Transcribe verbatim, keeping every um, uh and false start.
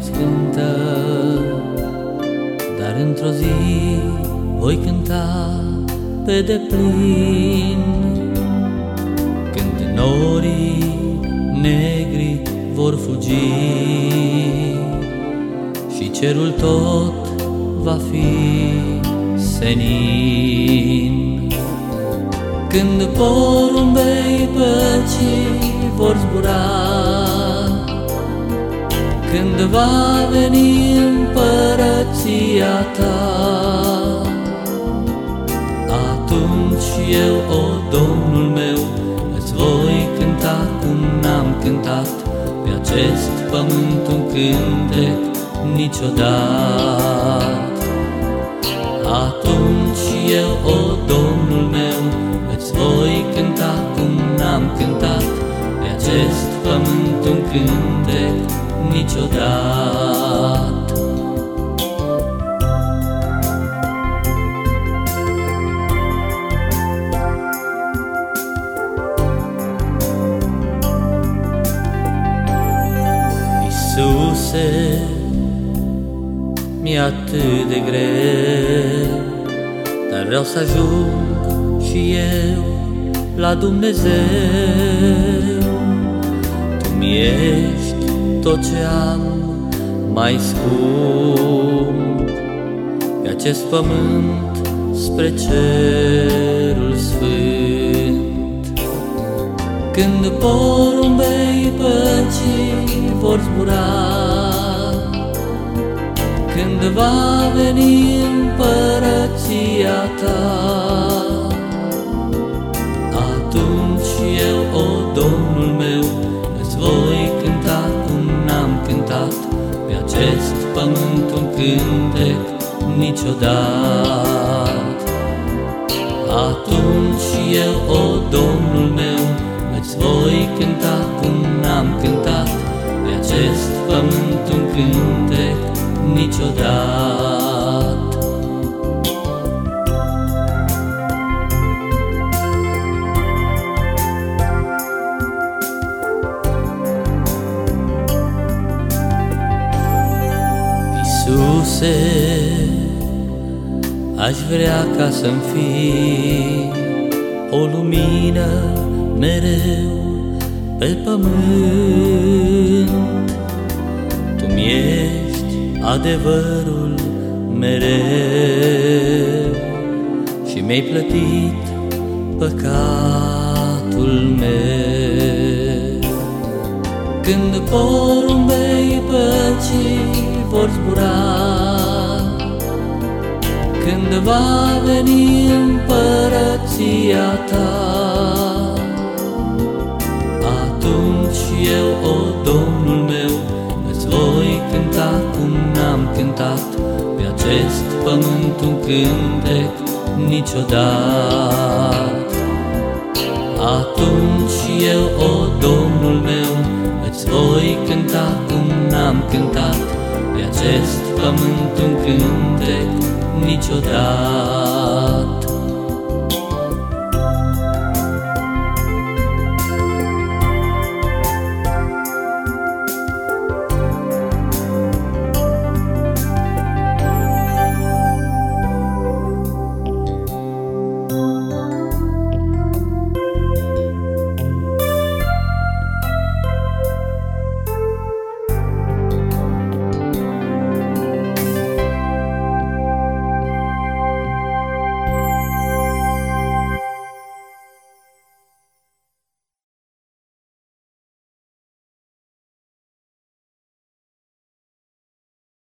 cântă, dar într-o zi voi cânta pe deplin, când norii negri vor fugi și cerul tot va fi senin. Când porumbei păcii vor zbura, când va veni împărăția ta, atunci eu, o Domnul meu, îți voi cânta cum n-am cântat pe acest pământ un cântec niciodată. Atunci eu, o Domnul meu, îți voi cânta cum n-am cântat pe acest pământ un cântec niciodată. Iisuse, mi-e atât de greu, dar vreau să ajung și eu la Dumnezeu. Tu mi-ești tot ce am mai scump pe acest pământ spre cerul sfânt. Când porumbei păcii vor zbura, când va veni împărăția ta, atunci eu, o Domnul meu, îți voi cânta cum n-am cântat pe acest pământ un cântec niciodată. Atunci eu, o Domnul meu, îți voi cânta cum n-am cântat pe acest pământ un cântec niciodată. Iisuse, aș vrea ca să-mi fii o lumină mereu pe pământ. Tu mi-ești adevărul mereu și mi-ai plătit păcatul meu. Când porumbei păcii vor zbura, când va veni împărăția ta, atunci eu, o Domnul meu, îți voi cânta cum n-am cântat pe acest pământ un cântec niciodată. Atunci eu, o Domnul meu, îți voi cânta cum n-am cântat pe acest pământ un cântec niciodată.